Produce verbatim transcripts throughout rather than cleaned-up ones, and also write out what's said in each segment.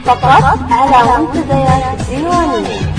فقط على منتديات الديوانية.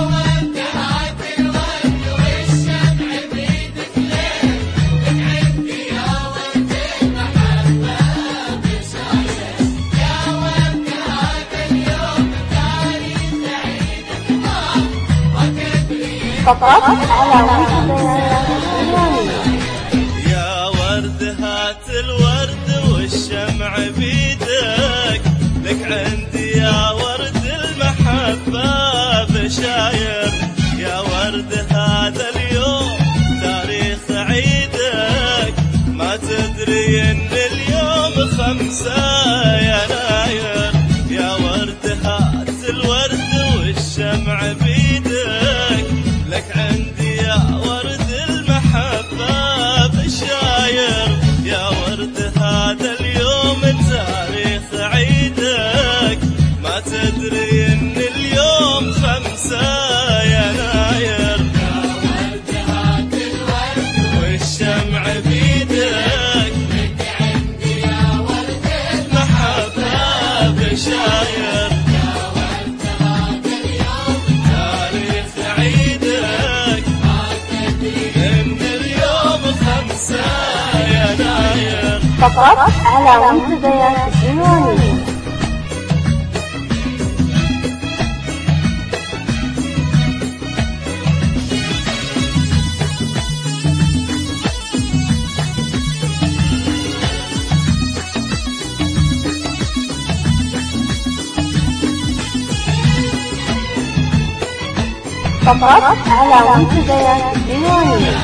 فقط على منتديات الديوانية. يا ورد هات الورد والشمع بيدك، لك عندي يا ورد المحبة بشاير. يا ورد هذا اليوم تاريخ عيدك، ما تدري ان اليوم خمسة يناير. يا ورد هات الورد والشمع بيدك، لك عندي يا ورد المحبة بشاير. يا ورد هذا اليوم تاريخ عيدك، ما تدري ان اليوم خمسة يناير. يا ورد هات الورد والشمع بيدك، لك عندي يا ورد المحبة بشاير. يا ورد هذا اليوم تاريخ عيدك، ما تدري ان اليوم خمسة يناير. فقط على منتديات الديوانية. فقط على منتديات الديوانية.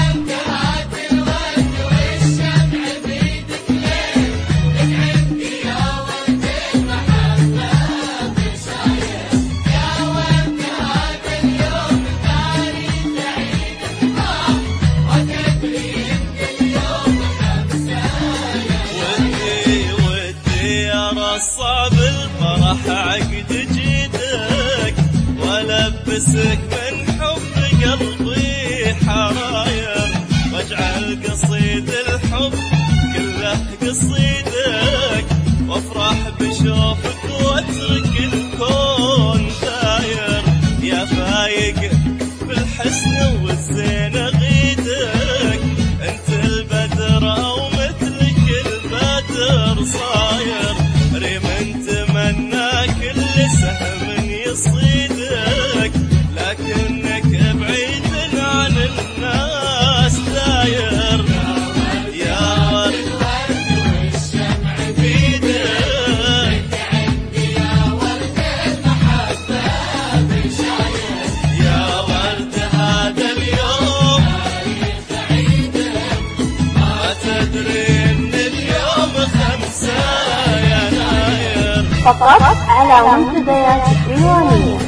صعب الفرح عقد جيدك، والبسك من حب قلبي حراير، واجعل قصيد الحب كله قصيدك، وافرح بشوفك واترك الكون داير. يا فايق بالحسن والزين غيدك، انت البدر او مثلك البدر صاير. ريم تمنى كل سهم يصيدك، لكنك بعيد عن الناس داير. يا ورد والشمع بيدك، عندي يا ورد المحبة بشاير. يا ورد هذا اليوم تاريخ عيدك، ما تدري ان اليوم خمسة يناير. فقط على منتديات الديوانية.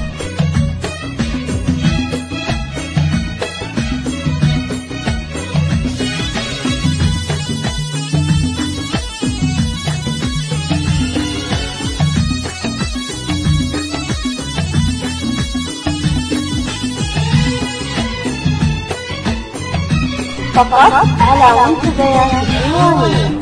فقط على منتديات الديوانية.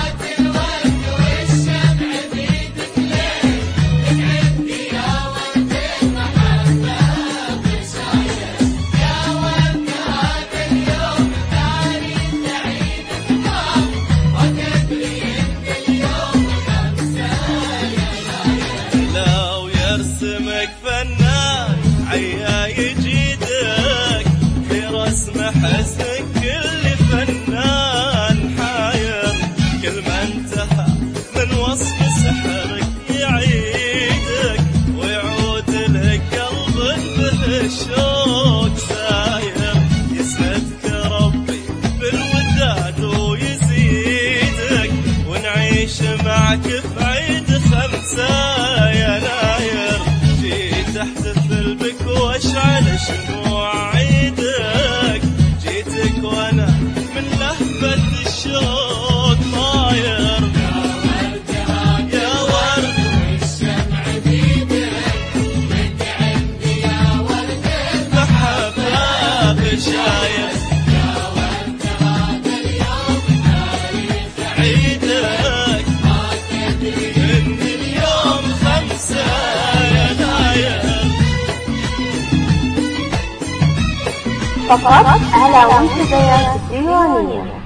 لو يرسمك فنان عيا يجيدك، في رسم حسنك كل فنان حاير. فقط على منتديات الديوانية.